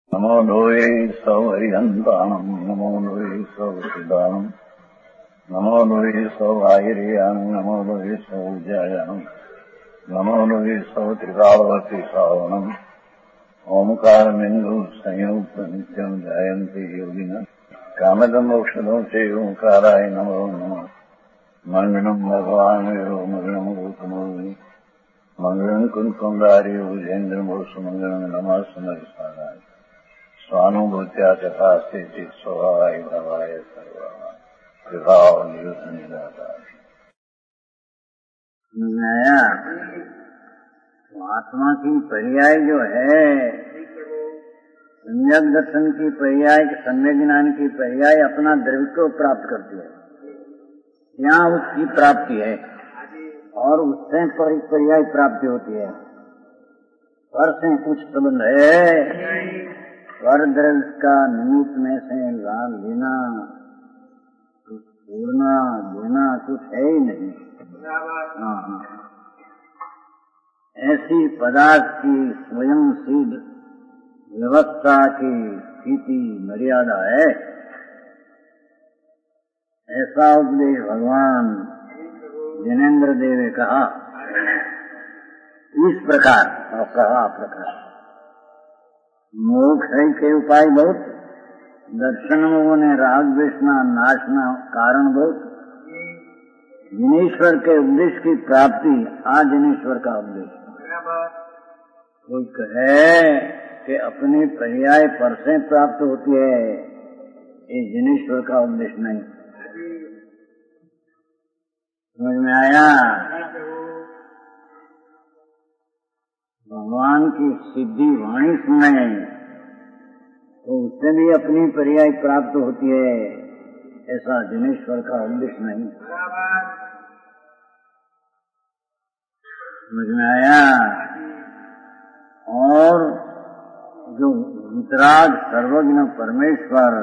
नमो लोये सौहरिहन्ताणम् नमो लोये सौहृदानम् नमो लोये सौभागिर्यानम् नमो लोये सौज्यायानम् नमो लोये सौत्रिकालवती सावनम् ओंकारमिन्दु संयुक्त नित्यम् जायन्ति योगिनः कामदम् औषधम् च ओंकाराय नमो नमः मङ्गलम् भगवान् वीरो मङ्गलम् गौतमोऽग्नि मङ्गलम् कुन्कुण्डारि भुजेन्द्रमोसुमङ्गलम् नमः सुमरिसाराय स्वानुभूत्या तथा स्थिति स्वभावाय भवाय सर्वाय विभाव नया आत्मा की पर्याय जो है सम्यक दर्शन की पर्याय, सम्यक ज्ञान की पर्याय अपना द्रव्य को प्राप्त करती है, यहाँ उसकी प्राप्ति है और उससे पर्याय प्राप्ति होती है। पर से कुछ संबंध है, पर द्रव्य का निमित्त में से लाभ लेना, छोड़ना देना कुछ है ही नहीं। हाँ, ऐसी पदार्थ की स्वयं सिद्ध व्यवस्था की स्थिति मर्यादा है। ऐसा उपदेश भगवान जिनेन्द्र देव ने कहा इस प्रकार और कहा प्रकार मोक्ष के उपाय बहुत, दर्शन में राग द्वेषना नाशना कारण बहुत, जिनेश्वर के उपदेश की प्राप्ति आज जिनेश्वर का उपदेश। कोई कहे कि अपने पर्याय पर से प्राप्त होती है, ये जिनेश्वर का उपदेश नहीं। समझ में आया? भगवान की सिद्धि वाणी सुने तो उससे भी अपनी पर्याय प्राप्त होती है, ऐसा जिनेश्वर का उपदेश नहीं। समझ में आया? और जो वितराग सर्वज्ञ परमेश्वर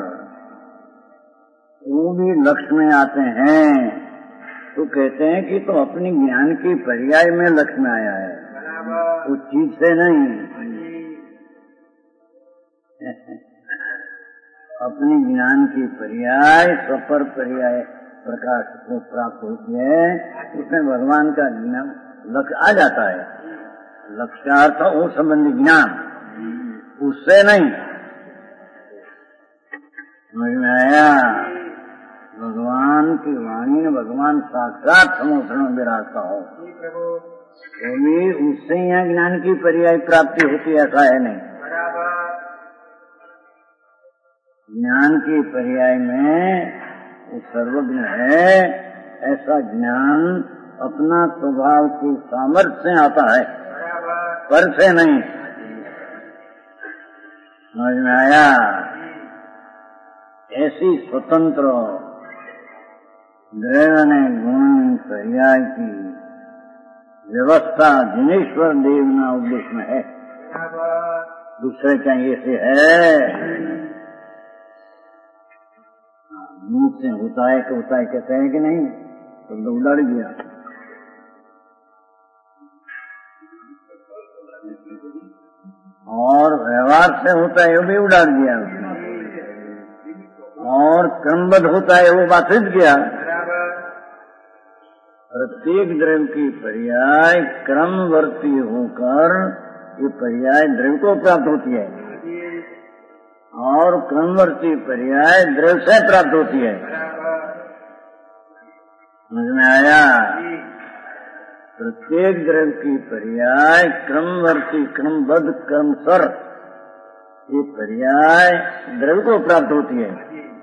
वो भी लक्ष्य में आते हैं तो कहते हैं कि तो अपनी ज्ञान की पर्याय में लक्ष्य में आया है, उस चीज से नहीं। अपनी ज्ञान की पर्याय स्वपर पर्याय प्रकाश को प्राप्त होती है, उसमें भगवान का ज्ञान लक्ष्य आ जाता है। लक्ष्यार्थ वो संबंधी ज्ञान, उससे नहीं। समझ में आया? भगवान की वाणी में भगवान साक्षात समोषण में विराजता हो तो भी उससे यहाँ ज्ञान की पर्याय प्राप्ति होती, ऐसा है नहीं। ज्ञान की पर्याय में वो सर्वज्ञ है, ऐसा ज्ञान अपना स्वभाव की सामर्थ्य से आता है, पर से नहीं। समझ में आया? ऐसी स्वतंत्र द्रव्य ने गुण पर्याय की व्यवस्था जिनेश्वर देव ना उपदेश में है, दूसरे चाहिए से है। मुंह से होता है कहते हैं कि नहीं, तो लोग लड़ गया। और व्यवहार से होता है वो भी उड़ा दिया, और क्रमबद्ध होता है वो बाधित गया। प्रत्येक द्रव्य की पर्याय क्रमवर्ती होकर ये पर्याय द्रव्य को प्राप्त होती है, और क्रमवर्ती पर्याय द्रव्य से प्राप्त होती है। समझ में आया? प्रत्येक द्रव्य की पर्याय क्रमवर्ती क्रमबद्ध क्रमसर ये पर्याय द्रव्य को प्राप्त होती है।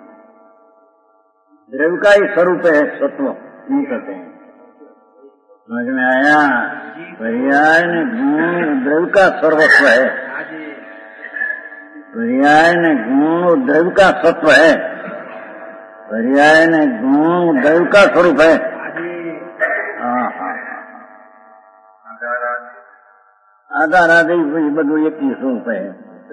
द्रव्य का ही स्वरूप है सत्व, नहीं कहते हैं। समझ में आया? पर्याय ने गुण द्रव्य का सर्वस्व है, पर्याय ने गुण द्रव्य का सत्व है, पर्याय ने गुण द्रव्य का स्वरूप है। आधार आदि बदू एक ही स्वरूप है।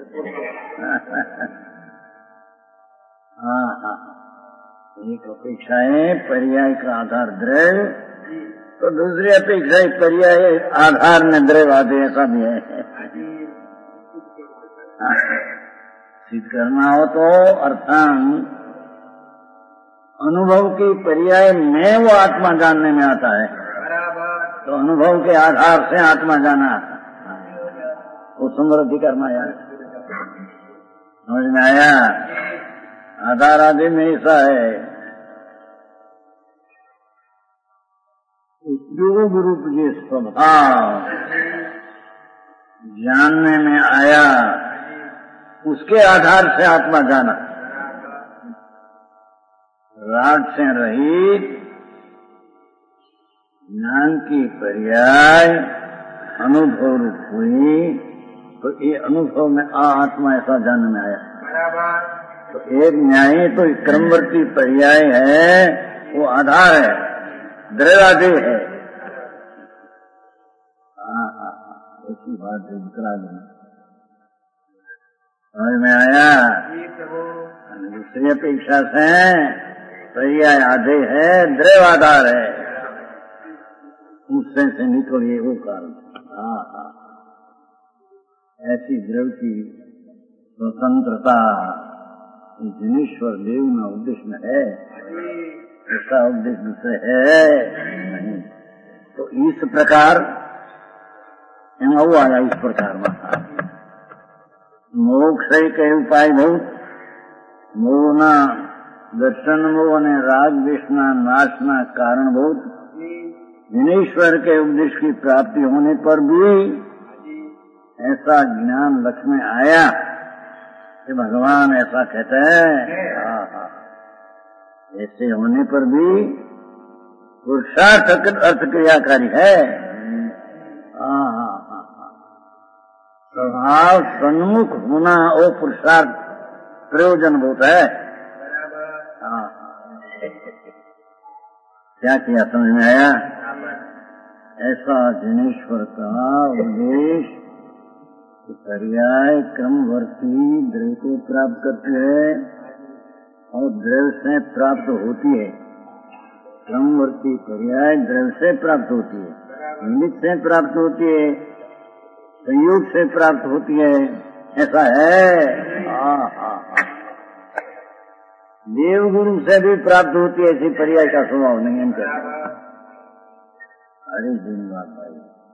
एक अपेक्षा है पर्याय का आधार द्रव्य, तो दूसरी अपेक्षा पर्याय आधार में द्रव्य आदि, ऐसा भी है। सिद्ध करना हो तो अर्थात अनुभव की पर्याय में वो आत्मा जानने में आता है। तो अनुभव के आधार से आत्मा जाना वो समृद्धि कर्म यार समझ में आया। आधार आदि में ऐसा है उपयोग रूप जो स्वभाव जानने में आया उसके आधार से आत्मा जाना। राग से रहित ज्ञान की पर्याय अनुभव रूप हुई तो ये अनुभव में आत्मा ऐसा जानने में आया। तो एक न्याय तो क्रमवर्ती पर्याय है, वो आधार है, द्रव्यादेह है। ऐसी बात है विकरा समझ में आया। दूसरी अपेक्षा से पर्याय आधे है, द्रव्याधार है, उससे से निकलिए वो कारण। ऐसी द्रव्य की स्वतंत्रता जिनेश्वर देव में उद्देश्य में है, ऐसा उद्देश्य दूसरे है नहीं। तो इस प्रकार वो आया इस प्रकार में मोक्ष के उपाय बहुत मोहना दर्शन मोह ने राग विष्णा नाशना कारण बहुत जिनेश्वर के उपदेश की प्राप्ति होने पर भी ऐसा ज्ञान लक्ष्य में आया कि भगवान ऐसा कहते हैं। ऐसे होने पर भी पुरुषार्थ अर्थ क्रियाकारी है। स्वभाव सन्मुख होना वो पुरुषार्थ प्रयोजन बहुत है। क्या किया समझ में आया। ऐसा जिनेश्वर का उपदेश पर्याय क्रमवर्ती द्रव्य को प्राप्त करती है और द्रव्य से प्राप्त होती है। क्रमवर्ती पर्याय द्रव्य से प्राप्त होती है, निमित्त से प्राप्त होती है, संयोग से प्राप्त होती है। ऐसा है। देव गुरु से भी प्राप्त होती है, ऐसी पर्याय का स्वभाव नहीं हम कहते। अरे धन्यवाद भाई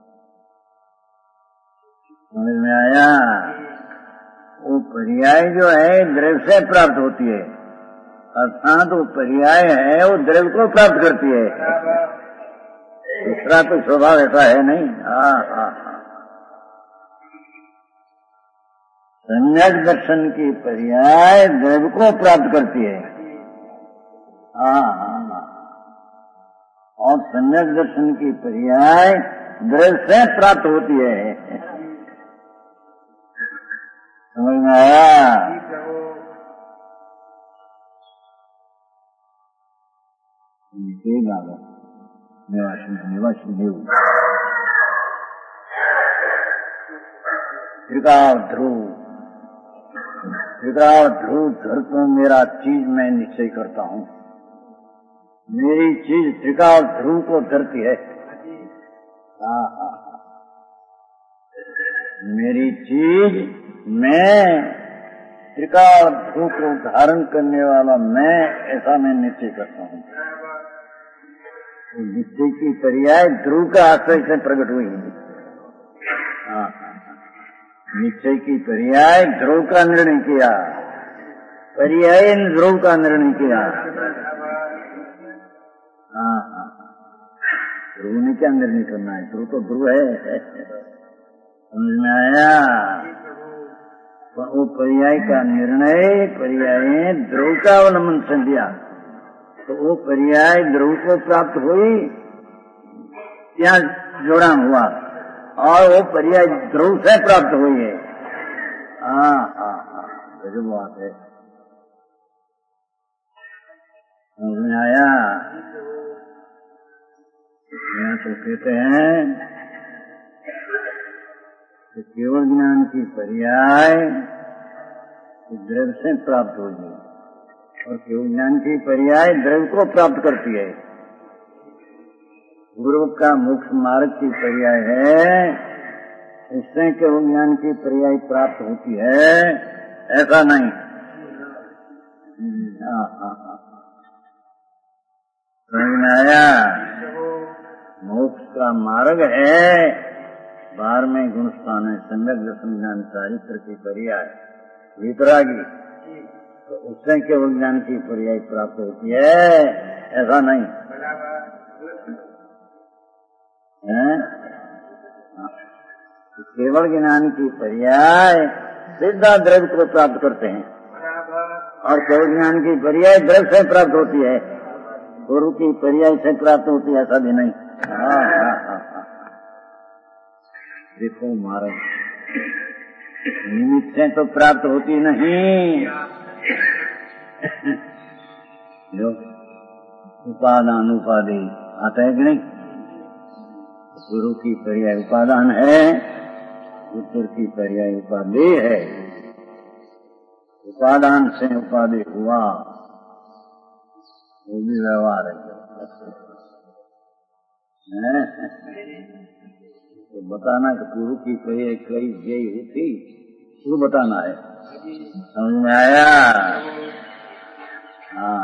समझ में आया। वो पर्याय जो है द्रव्य से प्राप्त होती है, अर्थात वो पर्याय है वो द्रव्य को प्राप्त करती है। दूसरा तो स्वभाव ऐसा है नहीं। सम्यक दर्शन की पर्याय द्रव्य को प्राप्त करती है। और सम्यक दर्शन की पर्याय द्रव्य से प्राप्त होती है। समझ में आया। निवासी ध्रुव धर तो मेरा चीज मैं निश्चय करता हूँ। मेरी चीज त्रिकाल ध्रुव को धरती है। मेरी चीज मैं त्रिकाल ध्रुव को धारण करने वाला मैं, ऐसा मैं निश्चय करता हूँ। निश्चय की पर्याय ध्रुव का आश्रय से प्रकट हुई है। निश्चय की पर्याय ध्रुव का निर्णय किया, पर्याय ध्रुव का निर्णय किया। ध्रुव ने क्या निर्णय करना है, ध्रुव तो ध्रुव है। समझ में आया। वो पर्याय का निर्णय पर्याय ध्रुव का अवलंबन से दिया, तो वो पर्याय ध्रुव को प्राप्त हुई, क्या जोड़ा हुआ, और वो पर्याय ध्रुव से प्राप्त हुई है। गजब बात है। समझ में आया। यहाँ तो कहते हैं कि केवल ज्ञान की पर्याय द्रव्य से प्राप्त होगी और केवल ज्ञान की पर्याय द्रव्य को प्राप्त करती है। गुरु का मोक्ष मार्ग की पर्याय है, इससे केवल ज्ञान की पर्याय प्राप्त होती है ऐसा नहीं। समझ में आया? मोक्ष का मार्ग है 12वें गुण स्थान है सम्यक दर्शन ज्ञान चारित्र की पर्याय वितरागी, तो उससे केवल ज्ञान की पर्याय प्राप्त होती है, ऐसा नहीं है। केवल ज्ञान की पर्याय सीधा द्रव्य को प्राप्त करते हैं, और केवल ज्ञान की पर्याय द्रव्य से प्राप्त होती है, गुरु की पर्याय से प्राप्त होती है, ऐसा भी नहीं। देखो महाराज, निमित्त से तो प्राप्त होती नहीं, जो उपादान उपाधि आता है कि नहीं? गुरु की पर्याय उपादान है, उत्तर की पर्याय उपाधि है। उपादान से उपाधि हुआ वो भी व्यवहार है। तो बताना कि गुरु की पर्याय कई यही होती, वो बताना है। समझ में आया? हाँ,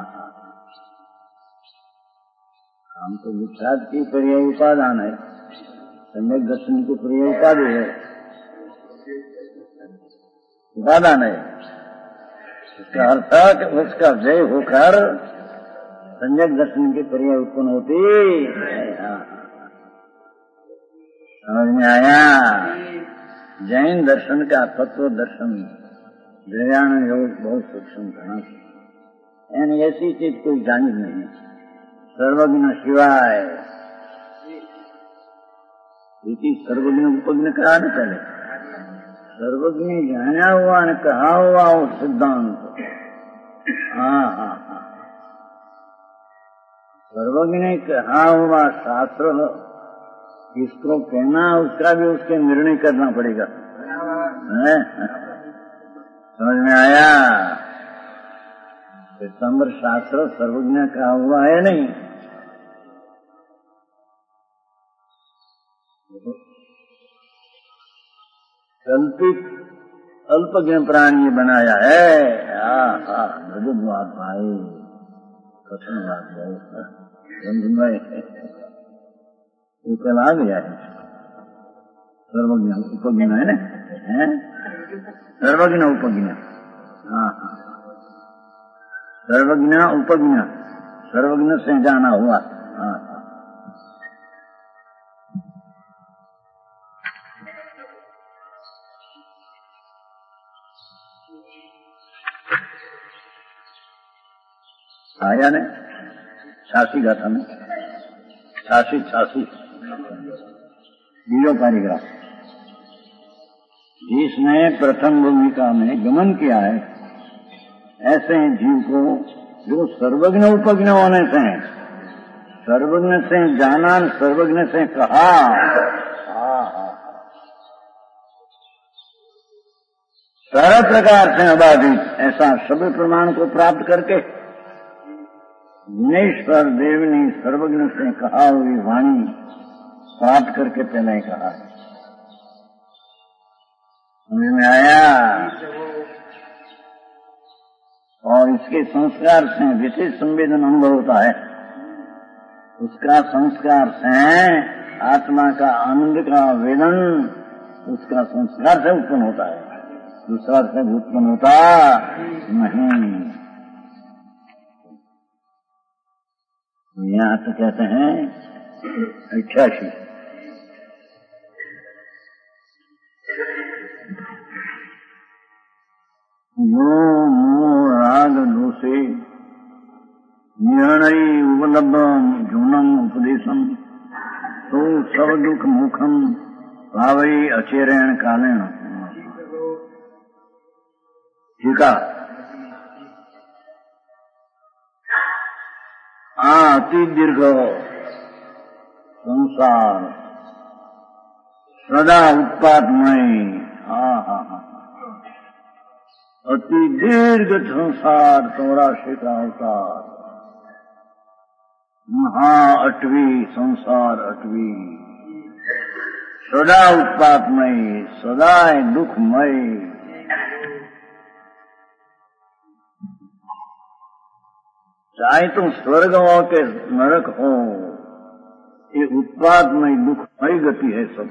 हम तो विख्यात की पर्याय उपादान है, सम्यक दर्शन की पर्याय उपाधि है, उपादान है। इसका अर्थ उसका जय होकर सम्यक दर्शन की पर्याय उत्पन्न होती। समझ में आया? जैन दर्शन का तत्व दर्शन द्रव्यान योग बहुत सूक्ष्म था, यानी ऐसी चीज कोई जानी नहीं, सर्वज्ञ शिवाय सर्वज्ञ उपज्ञ कहा न, पहले सर्वज्ञ जाना हुआ न कहा हुआ वो सिद्धांत। हाँ, सर्वज्ञ ने कहा हुआ शास्त्र किसको कहना, उसका भी उसके निर्णय करना पड़ेगा। समझ में आया? पीताम्बर शास्त्र सर्वज्ञ कहा हुआ है नहीं, कल्पित अल्पज्ञ प्राणी बनाया है। गजब बात भाई, कठिन बात है, कल आ गया है। सर्वज्ञ उपज्ञ है ना, सर्वज्ञ उपज्ञ। हाँ, सर्वज्ञ उपज्ञ, सर्वज्ञ से जाना हुआ। हाँ, आया ने छासी गाथा में, छासी बीजो पैराग्राफ, जिसने प्रथम भूमिका में गमन किया है, ऐसे जीव को जो सर्वज्ञ उपज्ञ होने से, सर्वज्ञ से जाना, सर्वज्ञ से कहा, सारा प्रकार से अबाधित ऐसा शब्द प्रमाण को प्राप्त करके जिनेश्वर देव ने सर्वज्ञ से कहा हुई वाणी प्राप्त करके पहले कहा है। समझ में आया? और इसके संस्कार से विशेष संवेदन अनुभव होता है, उसका संस्कार से आत्मा का आनंद का वेदन उसका संस्कार से उत्पन्न होता है, दूसरा से उत्पन्न होता नहीं। यहाँ तो कहते हैं 88 यो मोह राग दोषे निर्णय उपलब्ध जूनम उपदेशम तो सब दुख मुखम भावई अचेरण कालेण। ठीक है, अति दीर्घ संसार सदा उत्पादमय, अति दीर्घ संसार 84 का अवतार, महा 8वीं संसार 8वीं, सदा उत्पादमय, सदा दुखमय, चाहे तुम स्वर्ग हो के नरक हो, ये उत्पादमय दुखमय गति है सब।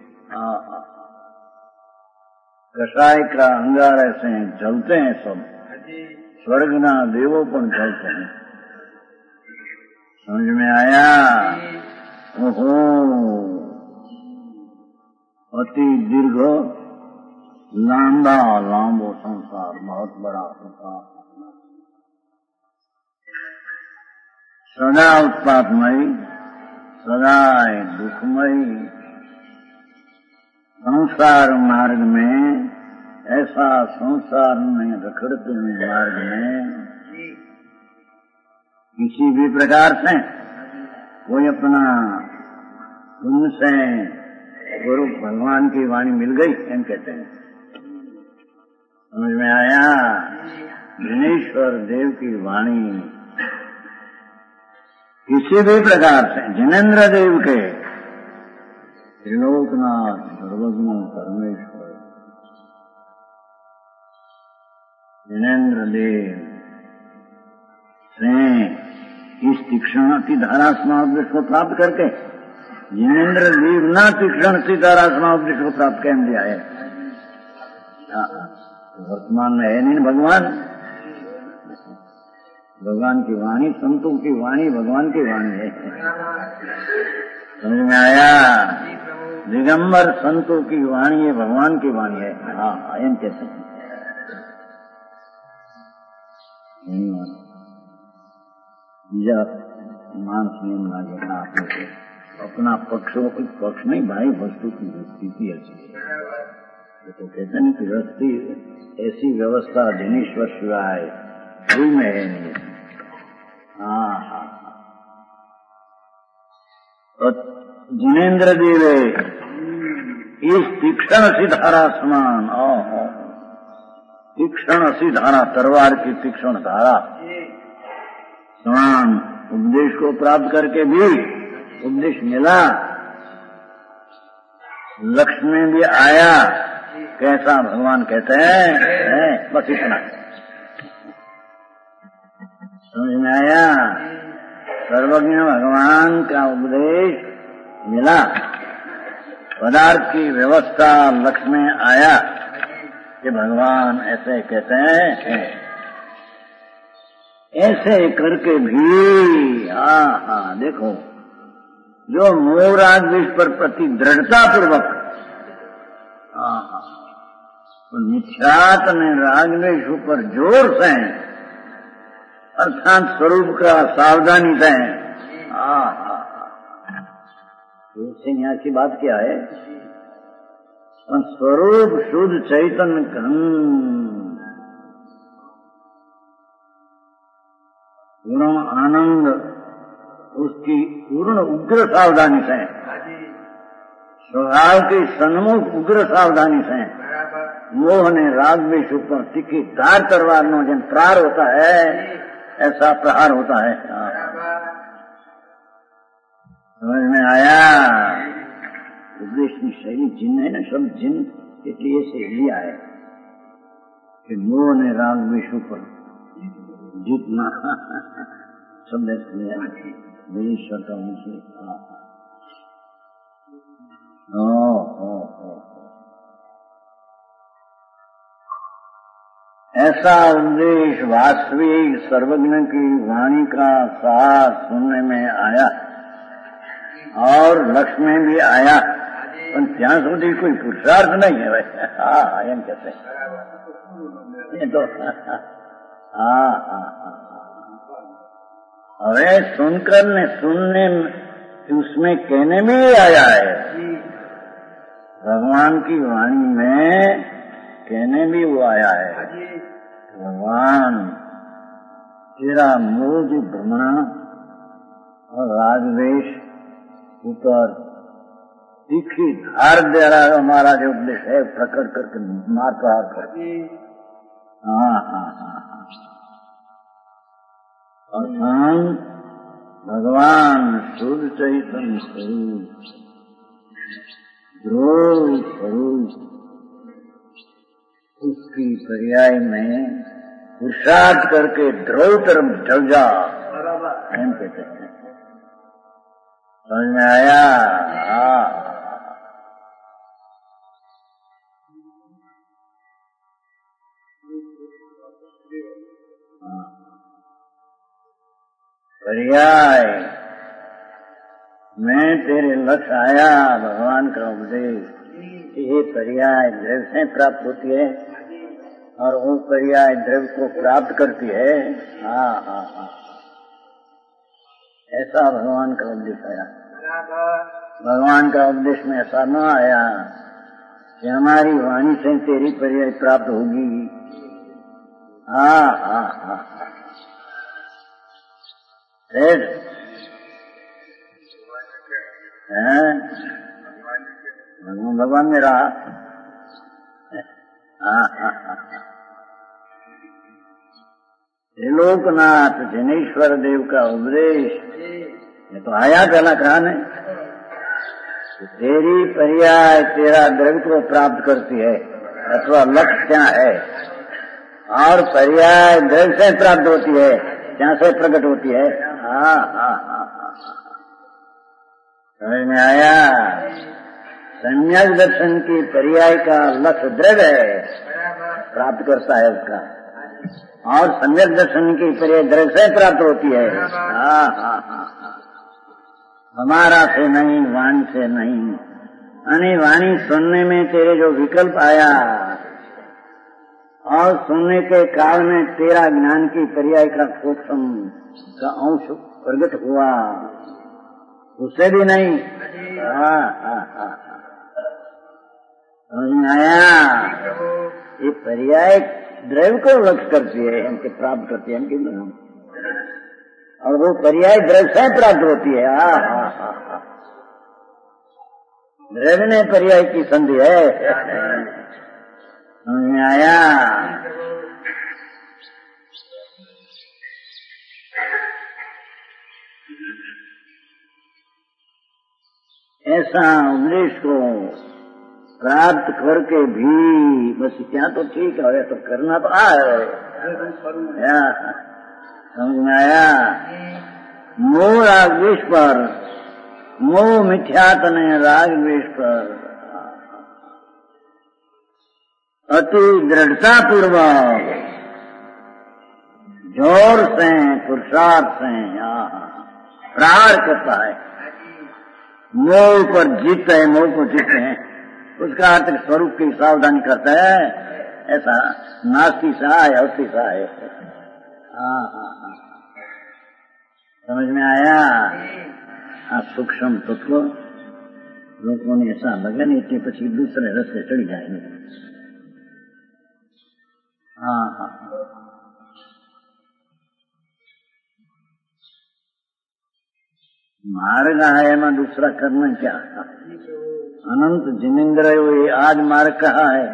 कषाय का अंगार ऐसे जलते हैं सब, स्वर्गना देवों पर जलते हैं। समझ में आया? ओहो, अति दीर्घ लांबो संसार, बहुत बड़ा संसार, सदा उत्पादमय, सदा दुखमय। संसार मार्ग में, ऐसा संसार में रखड़ते हुए मार्ग में किसी भी प्रकार से कोई अपना उनसे गुरु भगवान की वाणी मिल गई, एम कहते हैं। समझ में आया? जिनेश्वर देव की वाणी किसी भी प्रकार से, जिनेन्द्र देव के, त्रिलोकनाथ सर्वज्ञ परमेश्वर जिनेन्द्र देव से इस तीक्ष्ण की धारा समावेश को प्राप्त करके, जिनेन्द्र देव न तीक्ष्ण सी धारा समावेश को प्राप्त कर दिया है। वर्तमान में है नहीं भगवान, भगवान की वाणी, संतों की वाणी भगवान की वाणी है। समझ में आया? दिगंबर संतों की वाणी है, भगवान की वाणी है। हाँ, एम कहते हैं। मानस नियम ना करना आपने से अपना पक्ष नहीं भाई, वस्तु की स्थिति ऐसी है। तो कहते हैं कि वस्तु ऐसी व्यवस्था जिनेश्वर शिवाय कोई में है नहीं। हाँ, तो जिनेन्द्र देव इस तीक्ष्ण सी धारा समान, तीक्ष्ण सी धारा, तलवार की तीक्ष्ण धारा समान उपदेश को प्राप्त करके भी उपदेश मिला, लक्ष्य में भी आया। कैसा भगवान कहते हैं, बस इतना समझ में आया? सर्वज्ञ भगवान का उपदेश मिला, पदार्थ की व्यवस्था लक्ष्य में आया कि भगवान ऐसे कहते हैं। ऐसे करके भी देखो, जो मोह राग द्वेष पर प्रति दृढ़ता पूर्वक तो मिथ्यात्म राग द्वेष पर जोर से, अर्थात स्वरूप का सावधानी से, इससे यहाँ की बात क्या है? स्वरूप शुद्ध चैतन्य गुण आनंद, उसकी पूर्ण उग्र सावधानी से, स्वभाव की सन्मुख उग्र सावधानी से, मोह ने राग द्वेष ऊपर तीखी धार तलवार नो जन प्रहार होता है, ऐसा प्रहार होता है। समझ में आया? उपदेश की शैली जिन है ना, सब जिन इसलिए से लिया है कि मोह ने राग द्वेष ऊपर जितना शब्द मेरी श्रद्धा मुझे ऐसा उपदेश वास्तविक सर्वज्ञ की वाणी का साथ सुनने में आया और लक्ष्य में भी आया, पर ત્યાં સુધી कोई पुरुषार्थ नहीं है भाई। हाँ, एम कहते हैं ये तो। अरे सुनकर ने सुनने उसमें कहने में ही आया है, भगवान की वाणी में कहने भी वो आया है। भगवान तेरा मोह जो भ्रमणा और रागद्वेष ऊपर तीखी धार दे रहा है, हमारा जो उपदेश है प्रकट करके मार प्रहार करके। अर्थात भगवान शुद्ध चैतन्य स्वरूप ध्रुव स्वरूप, उसकी पर्याय में पुरुषार्थ करके ध्रुव तरफ ढल जा। एम कहते हैं। समझ में आया? पर्याय मैं तेरे लक्ष्य आया भगवान का उपदेश, ये पर्याय द्रव्य से प्राप्त होती है और वो पर्याय द्रव्य को प्राप्त करती है। हाँ हाँ हाँ, ऐसा भगवान का उपदेश आया। भगवान का उपदेश में ऐसा न आया कि हमारी वाणी से तेरी पर्याय प्राप्त होगी। हाँ हाँ हाँ, भगवान में रहा। त्रिलोकनाथ जनेश्वर देव का उपदेश ये तो आया पहला कहा नहीं, तेरी पर्याय तेरा द्रव्य को प्राप्त करती है अथवा लक्ष्य क्या है, और पर्याय द्रव्य से प्राप्त होती है, क्या से प्रकट होती है। हाँ हाँ हाँ हाँ, समझ में आया? सम्यक दर्शन की पर्याय का लक्ष्य द्रव्य है, प्राप्त करता है उसका, और सम्यक दर्शन की पर्याय द्रव्य से प्राप्त होती है। हाँ हाँ हाँ, हमारा से नहीं, वाणी से नहीं। यानी वाणी सुनने में तेरे जो विकल्प आया और सुनने के काल में तेरा ज्ञान की पर्याय का सूक्ष्म का अंश प्रकट हुआ, उससे भी नहीं। हाँ हाँ हाँ, समझ में आया? ये पर्याय द्रव्य को लक्ष्य करती है, इनके प्राप्त करती है इनकी, और वो पर्याय द्रव्य से प्राप्त होती है। हाँ हाँ हाँ हाँ, द्रव्य ने पर्याय की संधि है। समझ में आया? ऐसा उपदेश को प्राप्त करके भी बस क्या तो ठीक है, तो करना तो है। समझ में आया? मोह राग द्वेष पर, मोह मिथ्यातन राग द्वेष पर अति दृढ़ता पूर्वक जोर से पुरुषार्थ से प्रहार करता है। मोह पर जीत है, मोह को जीतते हैं, उसका अर्थ स्वरूप की सावधानी करता है। ऐसा नास्ति सा है, अस्थि सा है। हाँ हाँ हाँ, समझ में आया? सूक्ष्म तत्व लोगों ने ऐसा लगा नहीं कि पीछे दूसरे रास्ते चढ़ जाएंगे। हाँ हाँ, मार्ग है में दूसरा करना क्या? अनंत जिनेन्द्र ये आज मार्ग कहा है।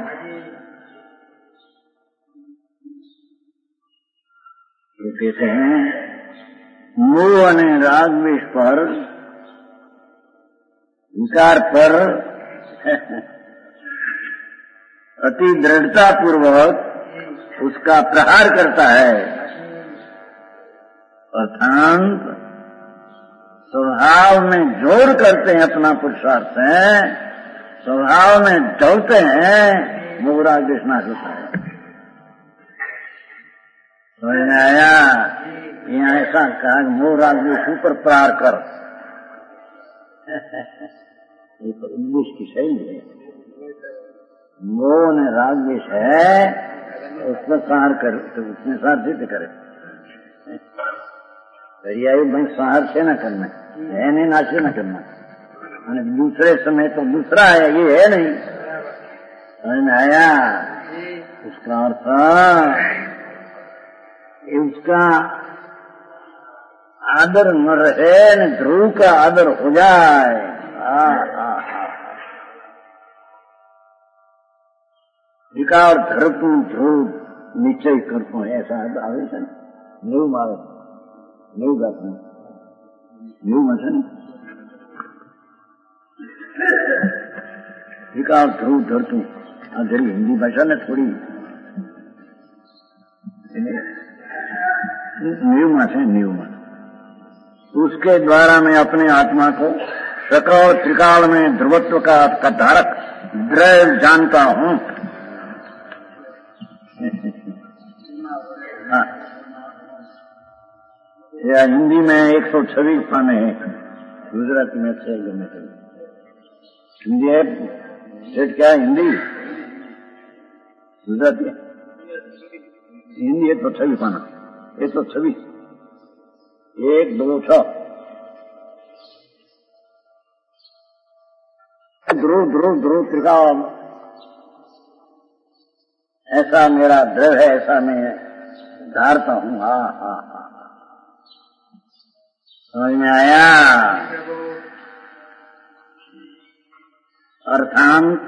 तो कहते हैं मोह अने राग द्वेष पर, विकार पर अति दृढ़ता पूर्वक उसका प्रहार करता है, अर्थात स्वभाव में जोर करते हैं अपना पुरुषार्थ से, स्वभाव में दौड़ते हैं, मोह राग द्वेष नाश होता है। समझ में आया? यहाँ ऐसा कहा मोह राग द्वेष ऊपर प्रहार कर। ये तो इंग्लिश की शैली है। मोह ने राग द्वेष है, उसमें संहार कर, तो उसमें सार सिद्ध करे। पर्यायी भाई संहार से न करना है, नहीं नाश से न करना, दूसरे समय तो दूसरा है, ये है नहीं। समझ में आया? उसका अर्थ उसका आदर न रहे, न ध्रुव का आदर हो जाए। विकार धरतु ध्रुव निश्चय करतो, ऐसा આવે છે ને, એવું આવે, એવું ગાતું, એવું હશે ને, વિકાર ધ્રુવ ધરતું, આ જરી હિન્દી ભાષા ને થોડી ન્યૂમાં છે, ન્યૂમાં उसके द्वारा मैं अपने आत्मा को सकल त्रिकाल में ध्रुवत्व का धारक द्रव्य जानता हूँ। हाँ। या हिंदी में 126 पाने हैं, गुजराती में से हिंदी है। सेठ क्या है हिंदी? गुजराती है। हिंदी 126 पाना, 126, 1, 2, 6। ध्रुव ध्रुव ध्रुव त्रिकाल, ऐसा मेरा द्रव है, ऐसा मैं धारता हूँ। हाँ हाँ हाँ, समझ में आया? अर्थात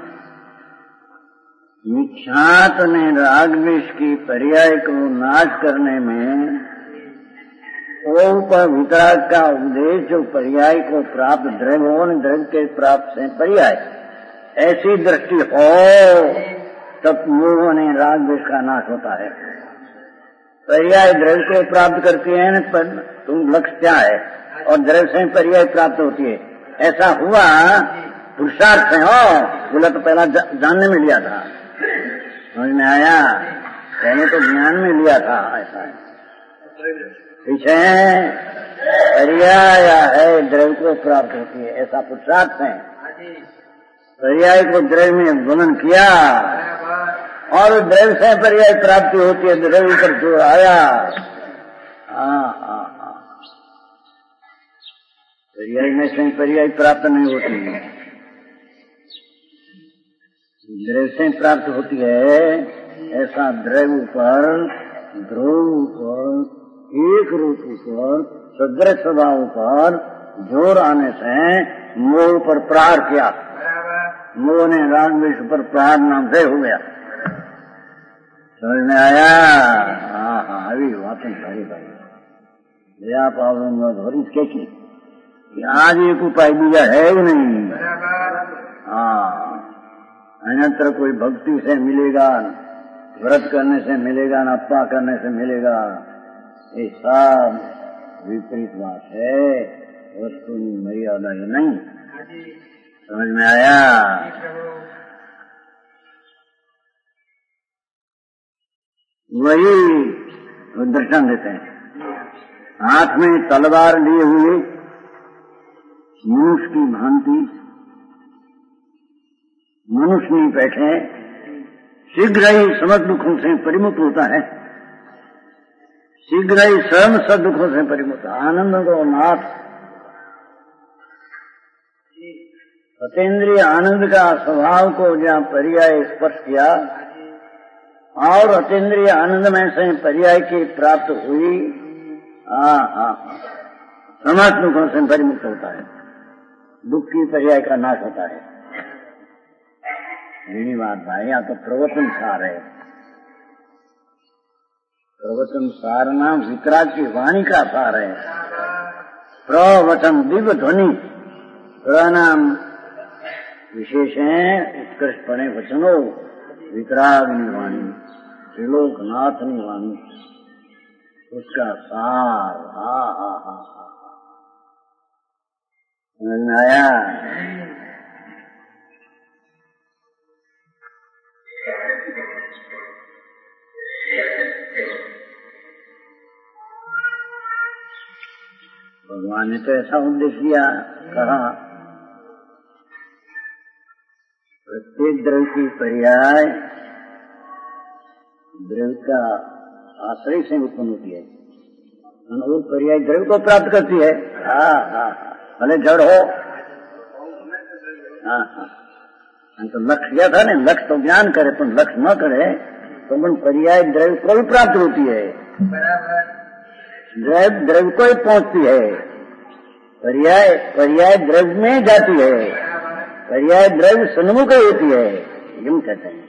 मिथ्यात्व में राग द्वेष की पर्याय को नाश करने में पर वितराग का उपदेश जो पर्याय को प्राप्त द्रव्य हो, द्रव्य के प्राप्त से पर्याय, ऐसी दृष्टि हो तब मोह ने राग द्वेष का नाश होता है। पर्याय द्रव्य को प्राप्त करती है, पर तुम लक्ष्य क्या है, और द्रव्य से पर्याय प्राप्त होती है। ऐसा हुआ पुरुषार्थ से हो, बोला तो पहला जानने में लिया था, समझ में आया? पहले तो ज्ञान में लिया था। ऐसा है पीछे पर्याय है द्रव्य को प्राप्त होती है, ऐसा पुरुषार्थ है। पर्याय को द्रव्य में वर्णन किया और द्रव्य से पर्याय प्राप्ति होती है, द्रव्य पर जोर आया। हाँ हाँ हाँ, पर्याय में से पर्याय प्राप्त नहीं होती, द्रव्य से प्राप्त होती है। ऐसा द्रव्य पर, ध्रुव पर, एक रूप पर, सदृश स्वभाव पर जोर आने से मोह पर प्रहार किया। मोह ने राग द्वेष पर प्रहार नाम से हो गया। समझ में आया? हाँ हाँ, अभी बातें भारी भारी आप और इसके की आज एक उपाय दिया है ही नहीं। हाँ, अन्यत्र कोई भक्ति से मिलेगा, व्रत करने से मिलेगा, न अप्पा करने से मिलेगा, ये सब विपरीत बात है। वस्तु मर्यादा ही नहीं। समझ में आया? वही दर्शन देते हैं। हाथ में तलवार लिए हुए मनुष्य की भांति मनुष्य नहीं बैठे, शीघ्र ही समस्त दुखों से परिमुक्त होता है, शीघ्र ही स्वयं सब दुखों से परिमुक्त। आनंद को नाथ सतेंद्रिय आनंद का स्वभाव को जहाँ पर्याय स्पर्श किया और अतीन्द्रिय आनंद में से पर्याय की प्राप्त हुई, समस्त दुखों से परिमुक्त होता है, दुख की पर्याय का नाश होता है। यही बात भाई, या तो प्रवचन सार है। प्रवचन सार नाम वितराग की वाणी का सार है। प्रवचन दिव्य ध्वनि, प्रणाम विशेष है, उत्कृष्ट पड़े वचनो वितराग वाणी, त्रिलोकनाथ वाणी, उसका सार। समझ में आया? भगवान ने तो ऐसा उपदेश दिया, कहा प्रत्येक द्रव्य की पर्याय द्रव्य का आश्रय से उत्पन्न होती है, और पर्याय द्रव्य को प्राप्त करती है। भले जड़ हो। तो लक्ष्य किया था ना, लक्ष्य तो ज्ञान करे, तो लक्ष्य न करे तो मन पर्याय द्रव्य को भी प्राप्त होती है, द्रव्य को ही पहुंचती है, पर्याय द्रव्य में जाती है, पर्याय द्रव्य सन्मुख होती है, यूं कहते हैं।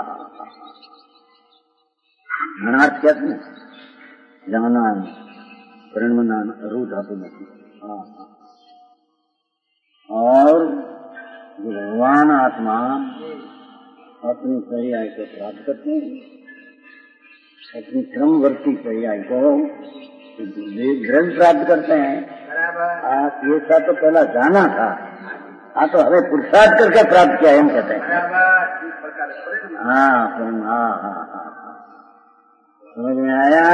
धनार्थ क्या था? जानान प्रणमनान रू धातु में। और भगवान आत्मा अपनी पर्याय को प्राप्त करते हैं, अपनी क्रमवर्ती पर्याय को द्रव्य प्राप्त करते हैं, ये सब तो पहला जाना था, हाँ तो हमें पुरुषार्थ करके प्राप्त किया हम कहते हैं। हाँ हाँ हाँ हाँ, समझ में आया।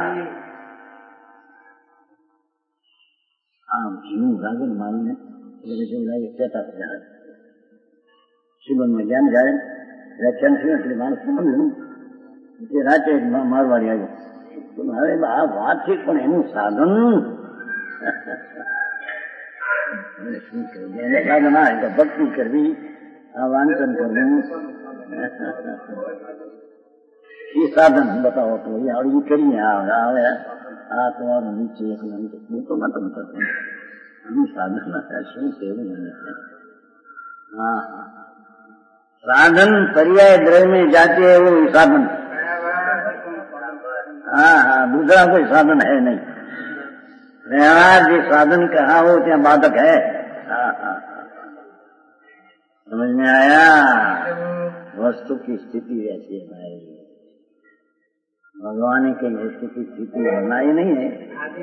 हाँ जीव राजन मालूम है कहता था शिवन में ज्ञान जाए व्याख्यान से मानस રાતે મારવાડી આવ્યો. હવે આ વાત છે પણ એનું સાધન શું કરવું? એને સાધન આ તો ભક્તિ કરવી, આ વાંચન કરવું, એ સાધન બતાવો તો એ કરીએ. આવે આ તો નીચે તો મતલબ થતું આનું સાધન શું કેવું? હા साधन पर्याय द्रव्य में जाते है वो साधन. हाँ हाँ, दूसरा कोई साधन है नहीं. व्यवहार जो साधन कहा हो क्या बाधक है. हाँ हाँ, समझ में आया. वस्तु की स्थिति ऐसी है भाई, भगवान की वस्तु की स्थिति होना ही नहीं है.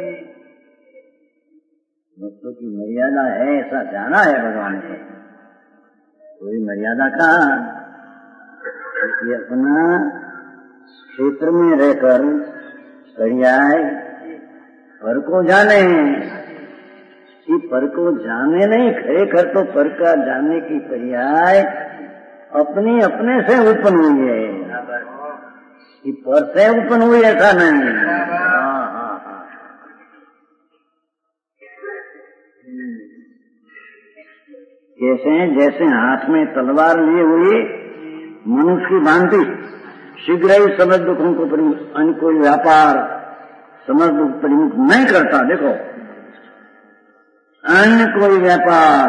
वस्तु की मर्यादा है ऐसा जाना है भगवान को. कोई मर्यादा कहाँ? ये अपना क्षेत्र में रहकर पर्याय पर को जाने. कि पर को जाने नहीं, खरेखर तो पर का जानने की पर्याय अपनी अपने से उत्पन्न हुई है. कि पर से उत्पन्न हुई ऐसा नहीं. हाँ हाँ हाँ, कैसे? जैसे हाथ में तलवार लिए हुए मनुष्य की भांति शीघ्र ही समझ दुखों को अन्य कोई व्यापार समझ दुख परिमुख नहीं करता. देखो, अन्य कोई व्यापार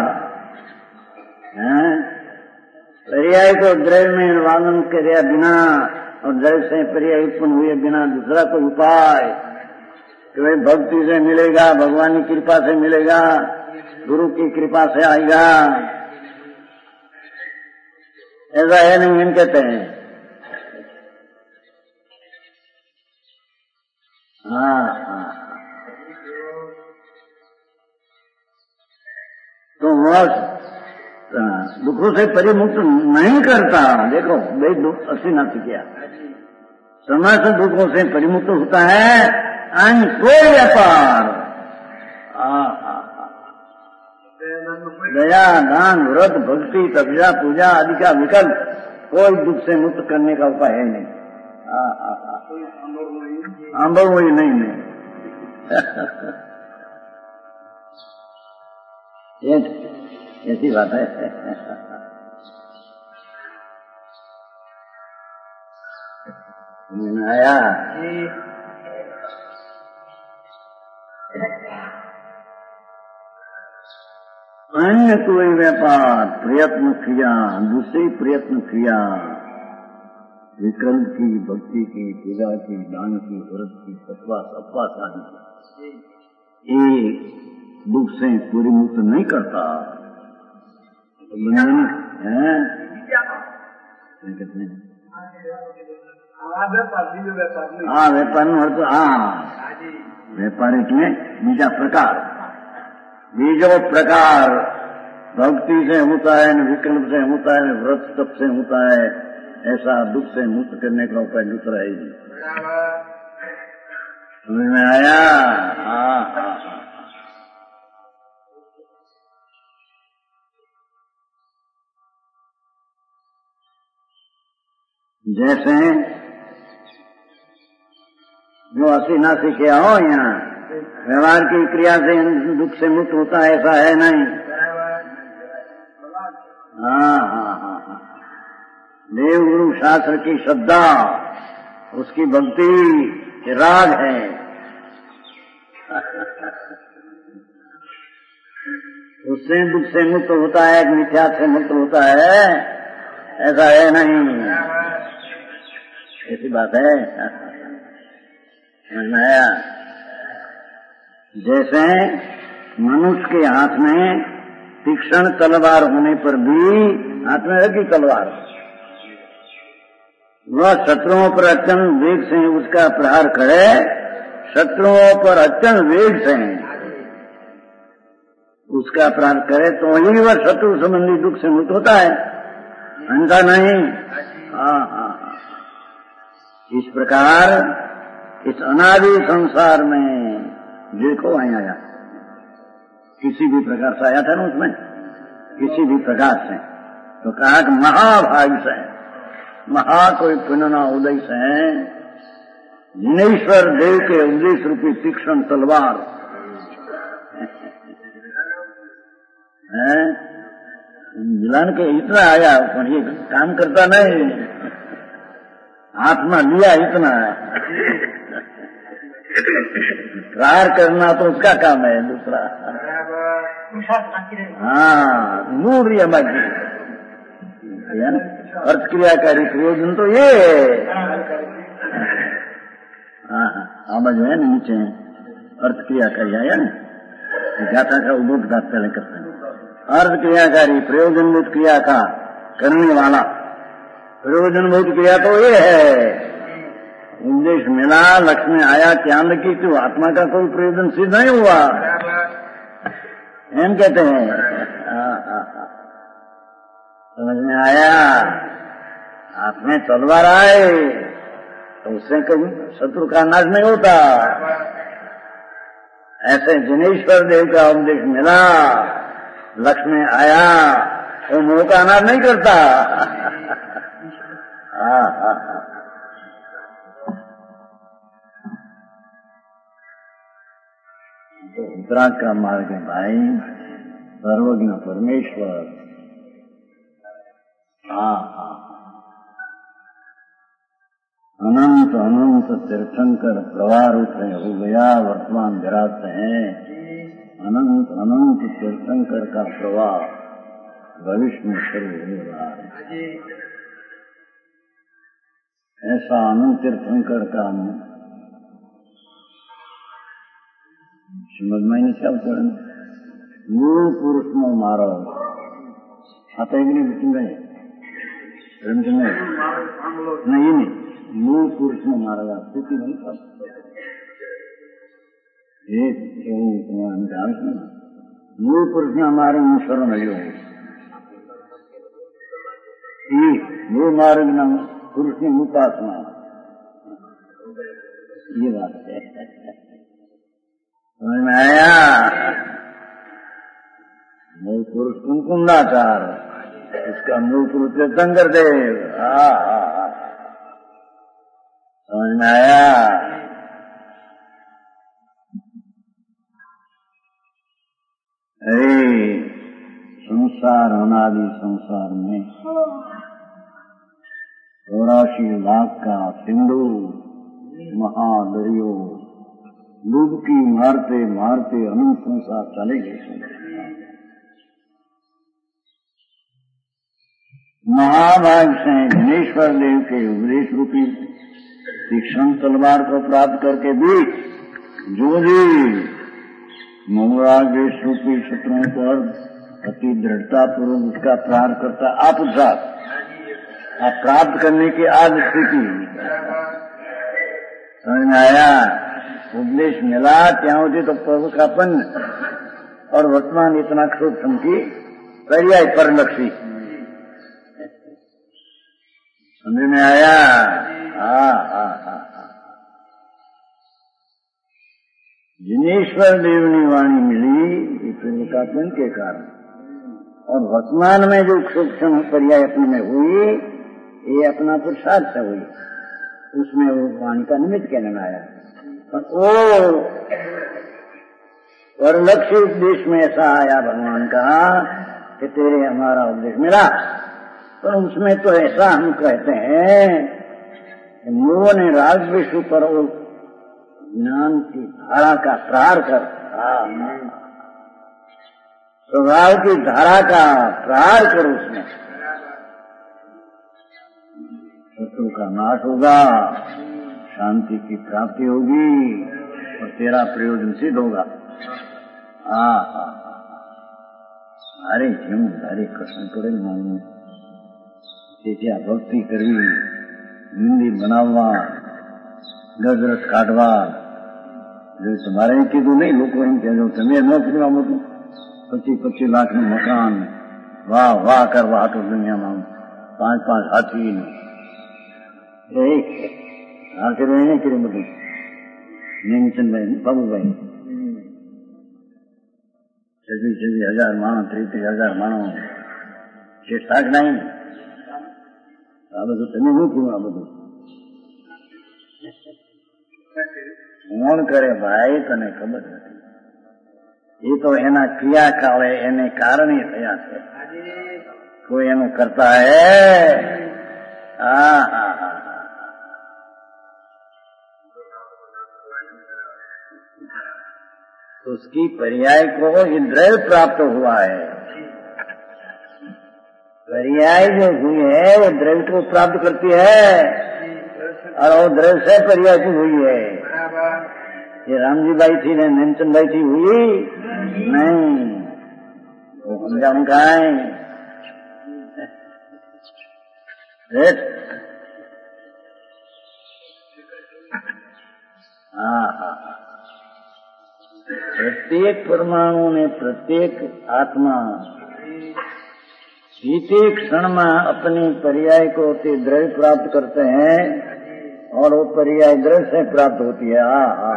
पर्याय को द्रव्य में वालन करे बिना और द्रव्य से पर्याय उत्पन्न हुए बिना दूसरा कोई उपाय कि भाई भक्ति से मिलेगा, भगवान की कृपा से मिलेगा, गुरु की कृपा से आएगा, ऐसा है नहीं. हम कहते हैं हाँ हाँ, तो वह दुखों से परिमुक्त नहीं करता. देखो भाई, दुख असीनाथ किया समय से दुखों से परिमुक्त होता है अन्य कोई व्यापार. हाँ हाँ, दया, दान, व्रत, भक्ति, तपस्या, पूजा आदि का विकल्प कोई दुख से मुक्त करने का उपाय है नहीं. अनुभव वही नहीं. ऐसी बात है. आया अन्य कोई व्यापार प्रयत्न किया, दूसरे प्रयत्न किया, विकल्प की, भक्ति की, पूजा की, दान की, व्रत की, सत्वास अपवास आदि ये दुख से पूरी मुक्त नहीं करता. हाँ व्यापार अर्थ, हाँ व्यापार इसमें बीजा प्रकार, बीजो प्रकार भक्ति से होता है, विकल्प से होता है, व्रत तप से होता है. ऐसा दुख से मुक्त करने का उपाय दूसरा है जी. समझ में आया. हाँ हाँ, जैसे जो असी नासी किया हो यहाँ व्यवहार की क्रिया से दुख से मुक्त होता है ऐसा है नहीं. हाँ हाँ हाँ हाँ, देव गुरु शास्त्र की श्रद्धा, उसकी भक्ति राग है. उससे दुख से मुक्त होता है, मिथ्या से मुक्त होता है ऐसा है नहीं. ऐसी बात है. आया जैसे मनुष्य के हाथ में तीक्ष्ण तलवार होने पर भी, हाथ में रखी तलवार, वह शत्रुओं पर अत्यंत वेग से उसका प्रहार करे. शत्रुओं पर अत्यंत वेग से उसका प्राप्त करे तो ही वह शत्रु संबंधी दुख से मुक्त होता है, अन्यथा नहीं। हाँ हाँ हाँ। इस प्रकार इस अनादि संसार में देखो वहीं आया, किसी भी प्रकार से आया था ना, उसमें किसी भी प्रकार से, तो कहा कि महाभाग से, महा कोई पुनना उदय से जिनेश्वर देव के उपदेश रूपी तीक्ष्ण तलवार है, मिलान के इतना आया, पर ये काम करता नहीं, हाथ में लिया इतना प्रहार करना तो उसका काम है, दूसरा हाँ मूल बाकी अर्थ क्रियाकारी प्रयोजन तो ये हाँ आवाज है ना, नीचे अर्थ क्रियाकारी आया ना, गाथा का उबोध गात पहले करते हैं। अर्थ क्रियाकारी प्रयोजनभूत क्रिया का करने वाला, प्रयोजनभूत क्रिया तो ये है, उपदेश मिला, लक्ष्मी आया, क्या लगी, तो आत्मा का कोई प्रयोजन सिद्ध नहीं हुआ, एम कहते हैं। समझ में आया, हाथ में तलवार आए तो उससे कभी शत्रु का नाश नहीं होता। ऐसे जिनेश्वर देव का उपदेश मिला, लक्ष्मी आया, वो मोह का नाश नहीं करता। तो उत्तराखंड का मार्ग है भाई, सर्वज्ञ परमेश्वर। अनंत अनंत तीर्थंकर प्रवाह रूप हो गया, वर्तमान विराट है। अनंत अनंत तीर्थंकर का प्रवाह भविष्य में शुरू हो रहा है। ऐसा अनंत तीर्थंकर का समझ में नहीं सब करें, मूल पुरुष में मारो आता है कि नहीं, बिचुन गए नहीं, मूल पुरुष में मारा गया, स्थिति नहीं था मूल पुरुष में हमारे मुसर नहीं हो, मूल मार्ग न पुरुष की उपासना, ये बात है। समझ में आया? मूल पुरुष कुंकुंडाचार, उसका मूल पुरुष तीर्थंकर देव। समझ में आया? अरे संसार, अनादि संसार में 84 लाख का सिंधु महादरियो डूबकी मारते मारते अनंत संसार चले गए। महाभाग से धनेश्वर देव के उपदेश रूपी तीक्ष्ण तलवार को प्राप्त करके भी जो भी मंगलादेश रूपी शत्रुओं पर अति दृढ़ता पूर्वक उसका प्रहार करता, आप प्राप्त करने की आज स्थिति। समझ में आया? उपदेश मिला क्या होती तो प्रभु का पन, और वर्तमान इतना सूक्ष्म की पर्याय परलक्षी। समझ में आया? जिनेश्वर देवनी वाणी मिली प्रभु का पन के कारण, और वर्तमान में जो सूक्ष्म पर्याय अपने में हुई, ये अपना पुरुषार्थ से हुई, उसमें वो वाणी का निमित्त कहने में आया। पर वो परलक्ष्य उपदेश में ऐसा आया भगवान का कि तेरे हमारा उपदेश मिला, पर उसमें तो ऐसा हम कहते हैं मोह ने राग विश्व पर वो ज्ञान की धारा का प्रहार कर, स्वभाव की धारा का प्रहार कर, उसमें शत्रु का नाश होगा, शांति की प्राप्ति होगी और तेरा प्रयोजन सिद्ध होगा। हरे जीव हरे कृष्ण करे मानू त्या भक्ति करवी, मंदिर बनाववा, गजरस काढ़वा, जो तुम्हारे कीधु नहीं, लोग एम कहो तमे न पीवा मोटू 25-25 लाख में मकान, वाह वाह कर वाह तो दुनिया में 5-5 हाथी आखिर नहीं करे બધું નેમચંદભાઈ બાબુભાઈ 26,000 માણસ 30,000 માણસ છે શાક નહીં આ બધું તમે શું કહ્યું આ બધું કોણ કરે ભાઈ તને ખબર નથી એ તો એના ક્રિયાકાળે એને કારણે થયા છે કોઈ એનું કરતા હે उसकी पर्याय को ये द्रव्य प्राप्त हुआ है। पर्याय जो हुई है वो द्रव्य को प्राप्त करती है और वो द्रव्य से पर्याय की हुई है। ये रामजी बाई थी ने नेमचंद बाई थी हुई नहीं, वो हम कहा प्रत्येक परमाणु ने प्रत्येक आत्मा इसी क्षण में अपनी पर्याय को द्रव्य प्राप्त करते हैं और वो पर्याय द्रव्य से प्राप्त होती है।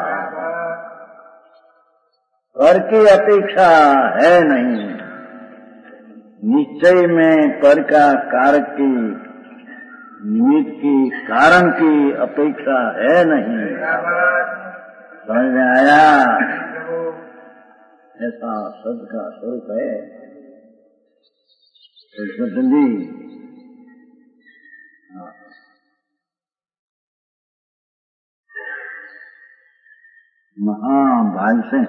पर की अपेक्षा है नहीं, निश्चय में पर का कारक की निमित्त की कारण की अपेक्षा है नहीं। समझ में आया? ऐसा शब्द का स्वरूप है। जल्दी महाभाग से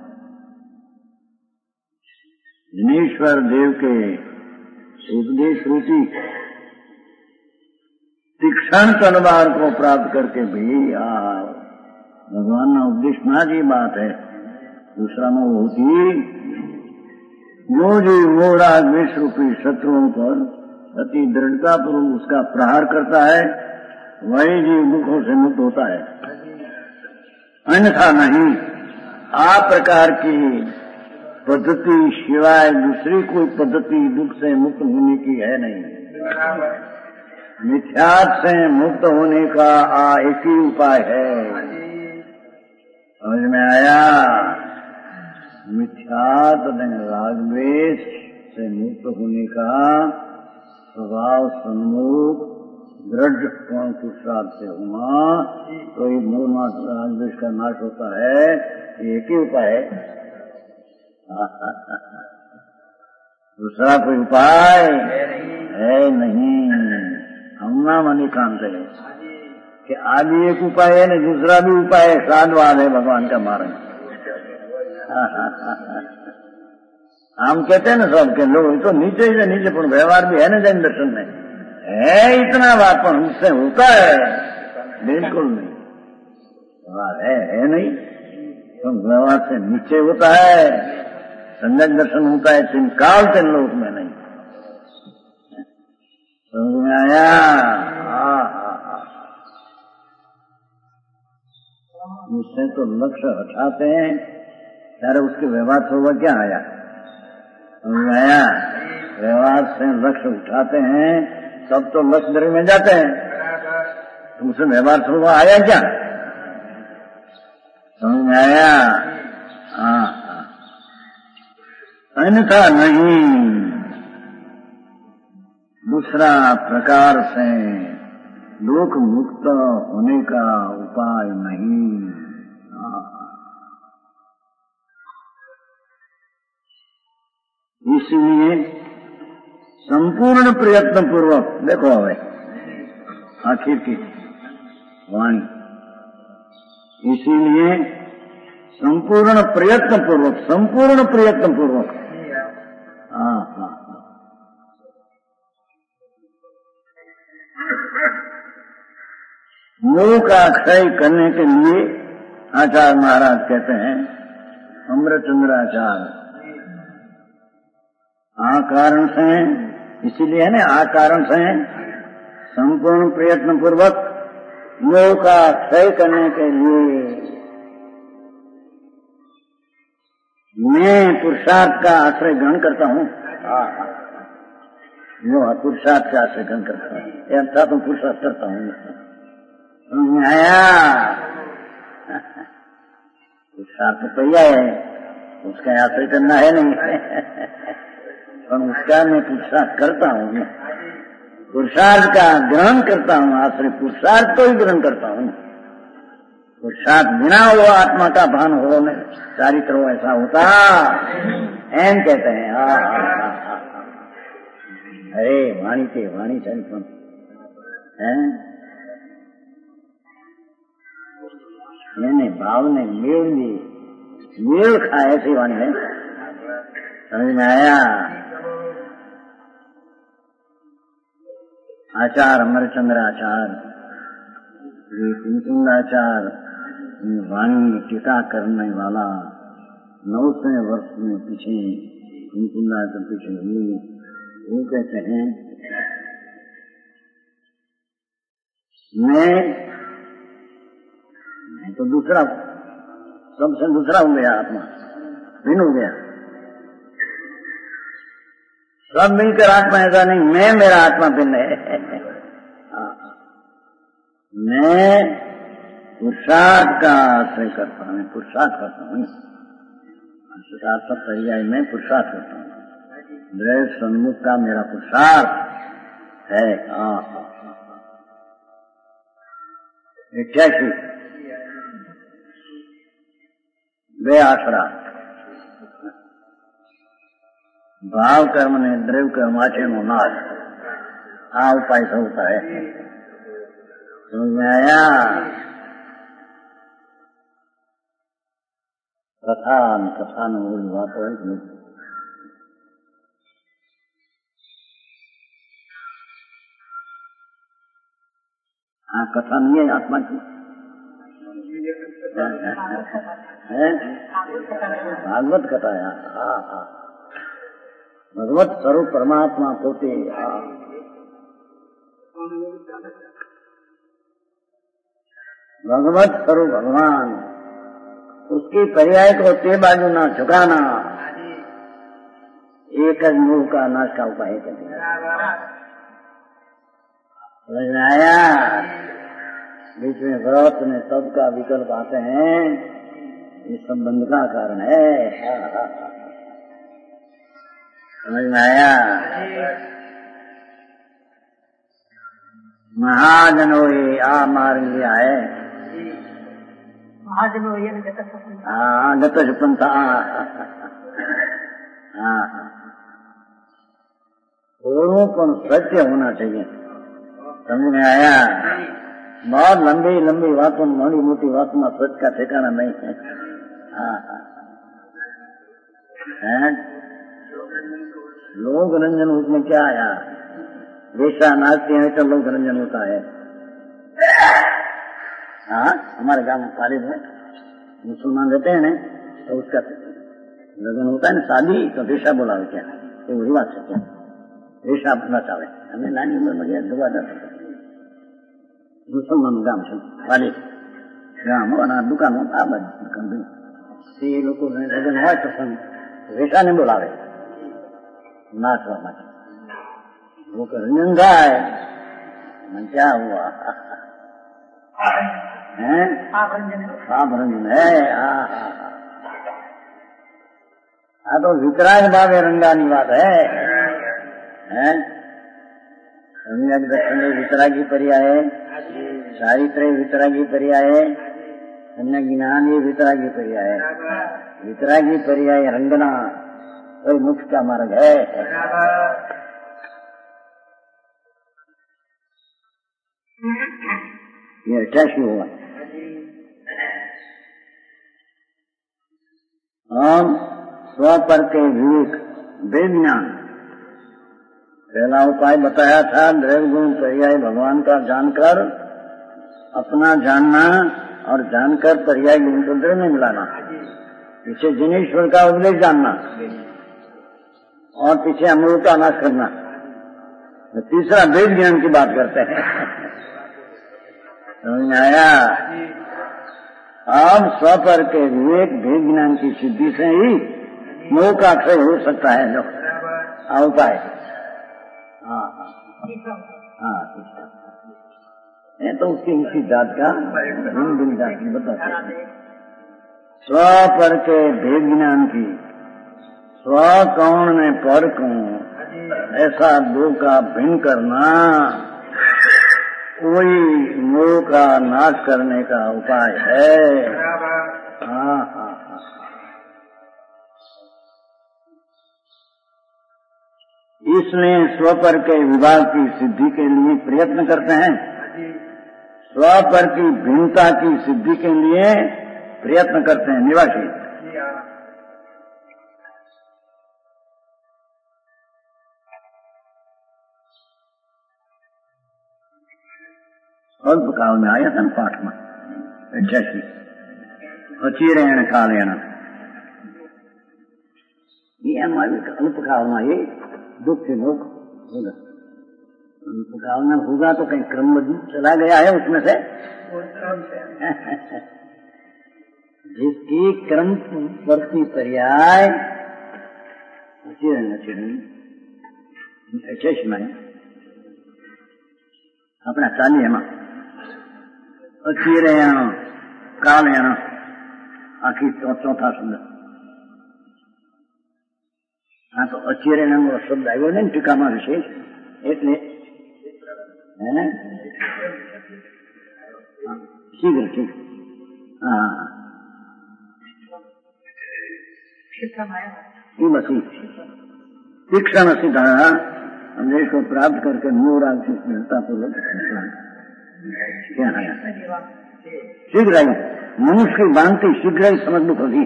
जनेश्वर देव के उपदेश रूपी तीक्ष्ण तलवार को प्राप्त करके भी भगवान ना उपदेश ना जी बात है। दूसरा में वो होती जो जी वो राग विष रूपी शत्रुओं पर अति दृढ़ता पूर्वक उसका प्रहार करता है वही जीव दुखों से मुक्त होता है, अन्यथा नहीं। आ प्रकार की पद्धति सिवाय दूसरी कोई पद्धति दुख से मुक्त होने की है नहीं। मिथ्यात्व से मुक्त होने का एक ही उपाय है। समझ में आया? मिथ्यात्व रागद्वेष से मुक्त होने का स्वभाव सन्मुख दृढ़ पुरुषार्थ से होना, कोई मूल रागद्वेष का नाश होता है, एक ही उपाय है। दूसरा कोई उपाय है नहीं। हमना मनी काम करे कि आदि एक उपाय है न दूसरा भी उपाय है, साधवाद है भगवान का मार्ग। हम कहते हैं ना सब के लोग तो नीचे ही से नीचे पर व्यवहार भी है ना जैन दर्शन में है इतना बात, पर उससे होता है बिल्कुल नहीं। व्यवहार है नहीं, तो व्यवहार से नीचे होता है। संजय दर्शन होता है तीन काल तीन लोक में नहीं। समझ में आया? उससे तो लक्ष्य हटाते हैं ત્યારે उसके व्यवहार से हुआ क्या आया? समझ में आया? व्यवहार से लक्ष्य उठाते हैं तब तो लक्ष्य द्रव्य में जाते हैं, तो उससे व्यवहार से हुआ आया क्या? समझ में आया? अन्यथा नहीं। दूसरा प्रकार से लोक मुक्त होने का उपाय नहीं। इसलिए संपूर्ण प्रयत्न पूर्वक देखो हवे आखिर की वाणी, इसीलिए संपूर्ण प्रयत्न पूर्वक मोह का क्षय करने के लिए आचार्य महाराज कहते हैं, अमृतचंद्र आचार्य, आ कारण से, इसीलिए है ना, आ कारण से संपूर्ण प्रयत्न पूर्वक मोह का क्षय करने के लिए मैं पुरुषार्थ का आश्रय ग्रहण करता हूँ। जो पुरुषार्थ का आश्रय ग्रहण करता हूँ, अर्थात तो पुरुषार्थ करता हूँ। आया पुरुषार्थ तो पर्याय है, उसका आश्रय करना है नहीं, पर उसका मैं पुरुषार्थ करता हूँ। पुरुषार्थ का ग्रहण करता हूँ, आश्रय पुरुषार्थ को ही ग्रहण करता हूँ। पुरुषार्थ बिना वो आत्मा का भान हो न चारित्र हो, ऐसा होता एम कहते हैं। अरे वाणी के वाणी चरित्र है, मैंने भाव ने मेल खाए, ऐसी वाणी है। समझ में आया? आचार अमरचंद्र आचार्य, कुंकुंदाचार्य वाणी में टीका करने वाला 900 वर्ष में पीछे कुंकुंदाचार्य पीछे हुए, वो कहते हैं मैं तो दूसरा, सबसे दूसरा हो गया, आत्मा भिन्न हो गया। सब मिलकर आत्मा, ऐसा नहीं मैं मेरा आत्मा भिन्न है। मैं पुरुषार्थ का आश्रय करता हूँ, पुरुषार्थ करता हूँ। पुरुषार्थ सब पर्याय में पुरुषार्थ करता हूँ। दैव सन्मुख का मेरा पुरुषार्थ है। 88 वे आसरा भाव कर्म ने द्रव्य कर्म आचे नो नाश, आ उपाय से होता है। समझ में आया? कथा न बोली बात है। हाँ, कथा नहीं है आत्मा की, भागवत कथा है। भगवत स्वरूप परमात्मा पोते, भगवत स्वरूप भगवान, उसकी पर्याय को ते बाजू ना झुकाना, एक मोह का नाश का उपाय कर दिया। समझ में आया? बीच में व्रत में सबका विकल्प आते हैं, ये संबंध का कारण है। समझ में आया? महाजनों ये आ मार लिया है, महाजनों ये गत पंथा। दोनों को सत्य होना चाहिए। समझ में आया? बहुत लंबी लंबी बातों, मोटी मोटी बातों में सच का ठिकाना नहीं है। लोक रंजन उसमें क्या आया? वेशा नाचते हैं तो लोक रंजन होता है। हाँ, हमारे गांव में कॉलेज में मुसलमान रहते हैं ना, तो उसका लगन होता है ना, शादी तो वेशा बोला क्या है, ये वही बात है क्या? वेशा अपना चाहे हमें नानी उम्र में दुआ जाता है मुसलमान गांव से कॉलेज गांव और दुकान से लोग लगन हो तो वेशा नहीं बोलावे, नाचवा માટે वो रंजन થાય क्या हुआ है? पाप रंजन है। हाँ तो वितराग भावे रंगानी बात है। दक्षिण वितरागी पर्याय है, चारित्र वितरागी पर्याय है, अन्य ज्ञान ये वितरागी पर्याय है। वितरागी पर्याय रंगना और मुख्य का मार्ग है। ये 88 हुआ। हम स्वपर के विवेक विज्ञान, पहला उपाय बताया था, द्रव्य गुण पर्याय भगवान का जानकर अपना जानना और जानकर पर्याय गुण को द्रव्य में मिलाना, पीछे जिनेश्वर का उपदेश जानना और पीछे अमृत का नाश करना। तीसरा वेद ज्ञान की बात करते हैं। समझ में आया? अब स्वपर के विवेक भेद ज्ञान की सिद्धि से ही मोह का क्षय हो सकता है जो उपाय। हाँ ये तो उसकी उसी जात का भिन्न जात की बताते हैं। स्व पर के भेद ज्ञान की, स्व कौन में पर कौन, ऐसा दो का भिन्न करना कोई मोह का नाश करने का उपाय है। हाँ। इसलिए स्वपर के विभाग की सिद्धि के लिए प्रयत्न करते हैं, स्वपर की भिन्नता की सिद्धि के लिए प्रयत्न करते हैं निवासी। अल्प काल में आया था ना पाठ में, जैसी अचिरेण कालेण, ये हमारे अल्प काल में ये दुख से मोक्ष होगा। अल्प काल में होगा तो कहीं क्रमबद्ध चला गया है उसमें से जिसकी क्रम प्रति पर्याय अचिरेण में अपना चालीय में अचिरेण कालेण आखिर चौथा शब्द। हाँ तो अचिरेण शब्द આવ્યો ને ટીકામાં વિશેષ એટલે शीघ्र ठीक। हाँ बसी शिक्षण सीधा देश को प्राप्त करके मोराग की स्थिरता पूर्वक शीघ्र आई मनुष्य की भांति शीघ्र ही समझ दुख होगी।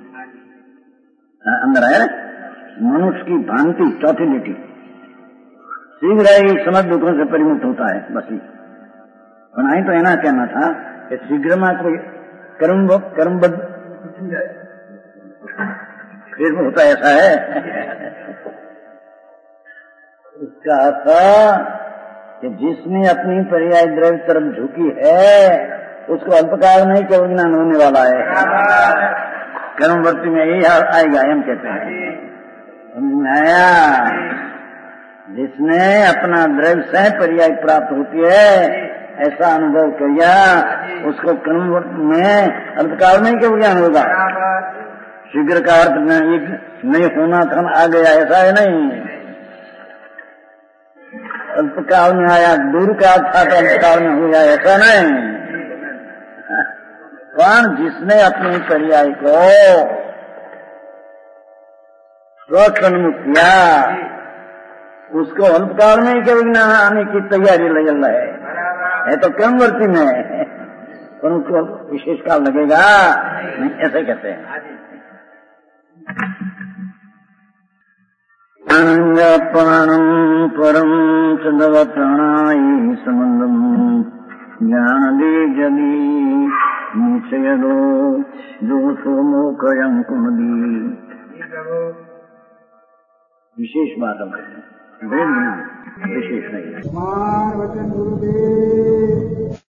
अंदर आया मनुष्य की भांति चौथी लिटी शीघ्र ही समझ दुखों से परिमुक्त होता है। बस बनाई तो ऐना कहना था कि शीघ्र में कोई कर्मबद्ध फिर होता ऐसा है। उसका अर्थ कि जिसने अपनी पर्याय द्रव्य तरफ झुकी है उसको अल्पकाल में ही केवल ज्ञान होने वाला है। कर्मवृत्ति में यही आएगा हम कहते हैं। नया जिसने अपना द्रव्य से पर्याय प्राप्त होती है ऐसा अनुभव किया उसको कर्म में अल्पकाल में ही केवल ज्ञान होगा। शीघ्र का अर्थ नहीं होना धर्म आ गया ऐसा है नहीं। अल्पकाल में आया दूर का था तो अल्पकाल में हो जाए ऐसा नहीं। कौन जिसने अपने पर्याय को स्वसन्मुख किया उसको अल्पकाल में ही केवल ज्ञान आने की तैयारी लगल है तो क्रमवर्ती में पर उसको विशेष काल लगेगा नहीं ऐसे कहते हैं। प्राणम परम सदवत्राणाय संबंधम ज्ञान दे जदी निश्चयदो दोषो मोकयं कुमदी। विशेष बात हम कहते हैं, विशेष नहीं।